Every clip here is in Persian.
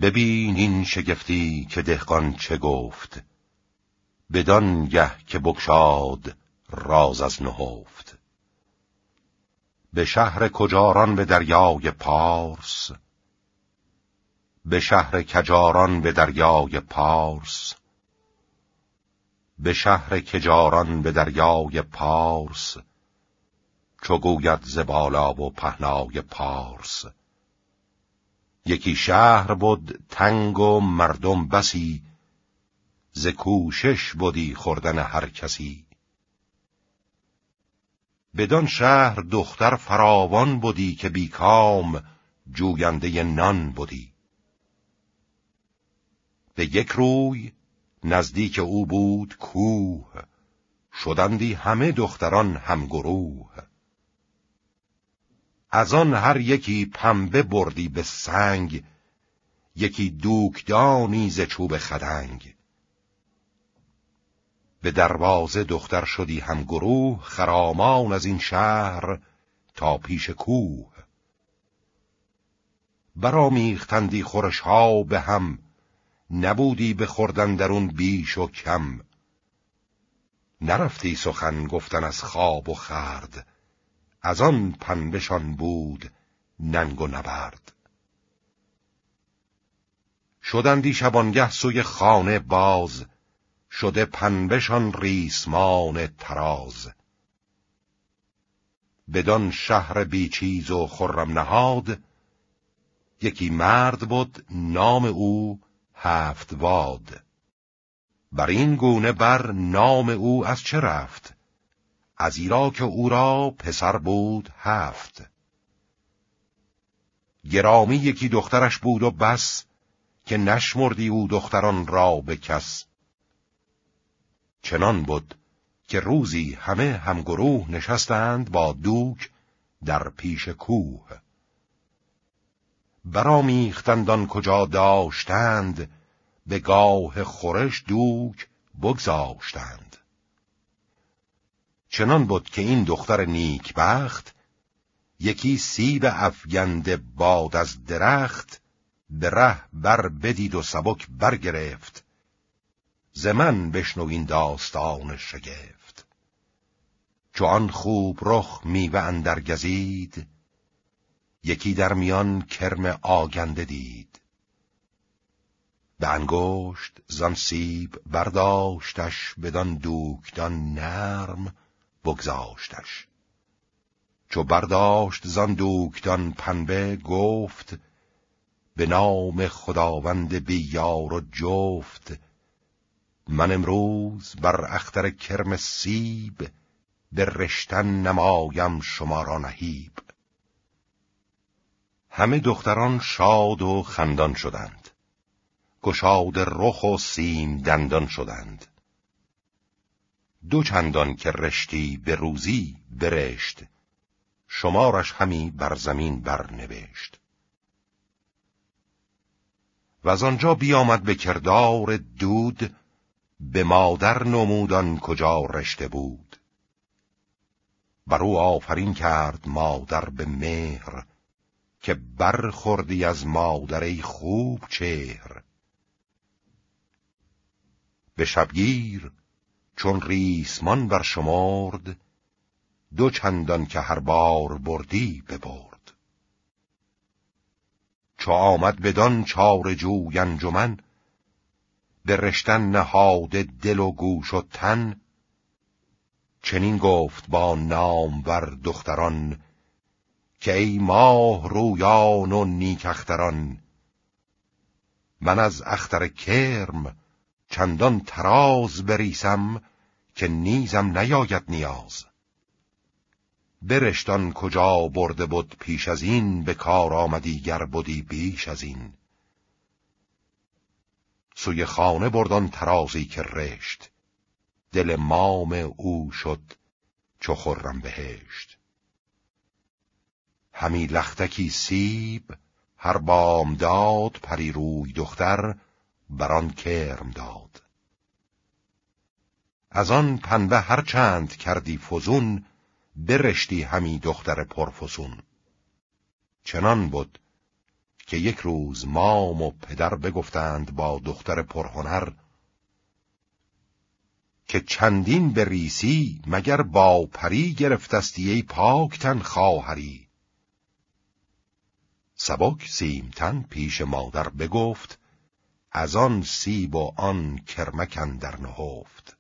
ببین این شگفتی که دهقان چه گفت، بدان گه که بگشاد راز از نهفت. به شهر کجاران به دریای پارس، به شهر کجاران به دریای پارس، به شهر کجاران به دریای پارس، چو گوید ز بالا و پهنای پارس. یکی شهر بود تنگ و مردم بسی، ز کوشش بودی خوردن هر کسی. بدان شهر دختر فراوان بودی، که بیکام جوینده نان بودی. به یک روی نزدیک او بود کوه، شدندی همه دختران همگروه. از آن هر یکی پنبه بردی به سنگ، یکی دوکدانی ز چوب خدنگ. به دروازه دختر شدی همگروه، خرامان از این شهر تا پیش کوه. برآمیختندی خورشها به هم، نبودی به خوردن درون بیش و کم. نرفتی سخن گفتن از خواب و خورد، از آن پنبه‌شان بود ننگ و نبرد. شدندی شبانگه سوی خانه باز، شده پنبه‌شان ریسمان تراز. بدان شهر بیچیز و خرم نهاد، یکی مرد بود نام او هفتواد. بر این گونه بر نام او از چه رفت؟ از ایرا که او را پسر بود هفت. گرامی یکی دخترش بود و بس، که نشمردی او دختران را به کس. چنان بود که روزی همه همگروه نشستند با دوک در پیش کوه. برآمیختند آن کجا داشتند، به گاه خورش دوک بگذاشتند. چنان بود که این دختر نیکبخت، یکی سیب افگنده باد از درخت، به ره بر بدید و سبک برگرفت. ز من بشنو این داستان شگفت. چو آن خوب رخ میوه اندر گزید، یکی در میان کرم آگنده دید. به انگشت زان سیب برداشتش، بدان دوکدان نرم بگذاشتش. چو برداشت زان دوکدان پنبه، گفت به نام خداوند بی یار و جفت. من امروز بر اختر کرم سیب، به رشتن نمایم شما را نهیب. همه دختران شاد و خندان شدند، گشاد رخ و سیم دندان شدند. دو چندان که رشتی به روزی برشت، شمارش همی بر زمین برنوشت. و از آنجا بیامد به کردار دود، به مادر نمودان کجا رشته بود. بر او آفرین کرد مادر به مهر، که برخوردی از مادری خوب چهر. به شبگیر چون ریسمان برشمرد، دو چندان که هر بار بردی ببرد. چو آمد بدان چاره جوی انجمن، به رشتن نهاده دل و گوش و تن. چنین گفت با نامور دختران، که ای ماه رویان و نیک اختران. من از اختر کرم چندان تراز بریسم، که نیزم نیاید نیاز. برشتان کجا برده بود پیش از این، به کار آمدی گر بودی بیش از این. سوی خانه بردان ترازی که رشت، دل مام او شد چو خرم بهشت. همی لختکی سیب هر بامداد، پری روی دختر بران کرم داد. از آن پنبه هر چند کردی فزون، برشتی همی دختر پرفسون. چنان بود که یک روز مام و پدر بگفتند با دختر پرهنر که چندین به ریسی مگر با پری گرفتستی ای پاکتن خواهری. سبک سیمتن پیش مادر بگفت از آن سیب و آن کرمک اندر نهفت.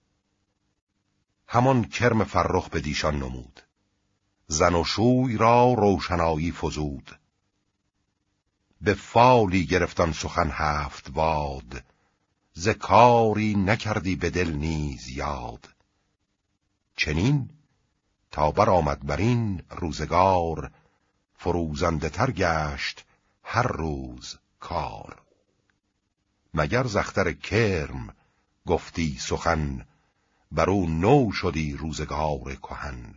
همان کرم فرخ به دیشان نمود، زن و شوی را روشنایی فزود. به فالی گرفتان سخن هفت واد، ز کاری نکردی به دل نیز یاد. چنین تا بر آمد بر این روزگار، فروزنده تر گشت هر روز کار. مگر ز اختر کرم گفتی سخن، بر او نو شدی روزگار کهن.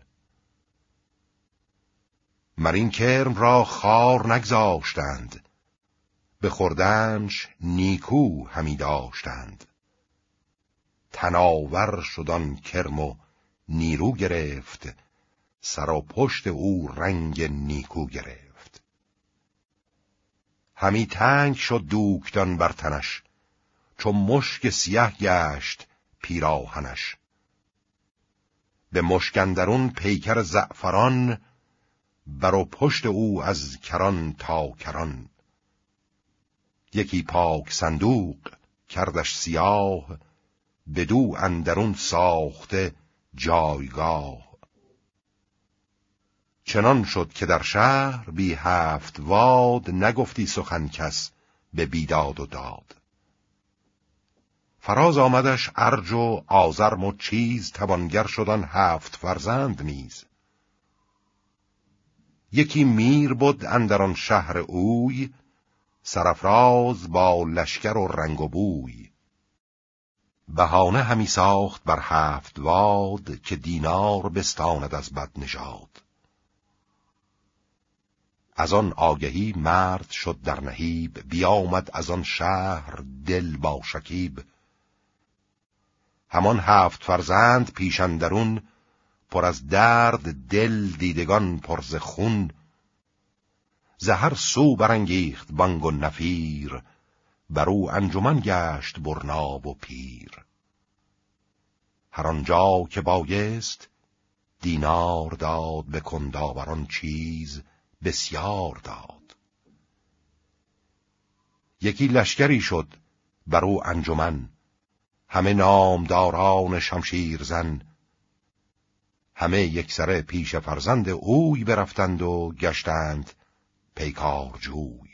مر این کرم را خار نگذاشتند، به خوردنش نیکو همی داشتند. تناور شد آن کرم و نیرو گرفت، سر و پشت او رنگ نیکو گرفت. همی تنگ شد دوکدان بر تنش، چو مشک سیه گشت پیراهنش. به مشک اندرون پیکر زعفران، بر و پشت او از کران تا کران. یکی پاک صندوق کردش سیاه، بدو اندرون ساخته جایگاه. چنان شد که در شهر بی هفت واد، نگفتی سخن کس به بیداد و داد. فراز آمدش ارج و آزرم و چیز، توانگر شدن 7 فرزند نیز. یکی میر بود اندران شهر اوی، سرافراز با لشکر و رنگ و بوی. بهانه همی ساخت بر 7 واد، که دینار بستاند از بد نژاد. از آن آگهی مرد شد در نهیب، بیامد از آن شهر دل با شکیب. همان 7 فرزند پیش اندرون، پر از درد دل دیدگان پر ز خون. ز هر سو برانگیخت بانگ و نفیر، بر او انجمن گشت برنا و پیر. هر آنجا که بایست دینار داد، به کنداوران چیز بسیار داد. یکی لشکری شد بر او انجمن، همه نامداران شمشیر زن. همه یکسره پیش فرزند اوی برفتند و گشتند پیکار جوی.